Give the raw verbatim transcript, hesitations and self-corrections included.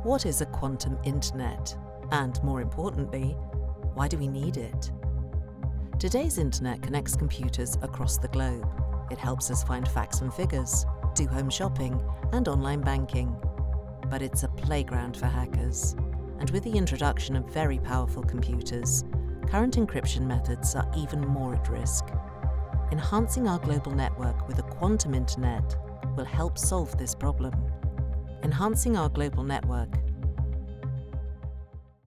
What is a quantum internet? And more importantly, why do we need it? Today's internet connects computers across the globe. It helps us find facts and figures, do home shopping and online banking. But it's a playground for hackers. And with the introduction of very powerful computers, current encryption methods are even more at risk. Enhancing our global network with a quantum internet will help solve this problem. Enhancing our global network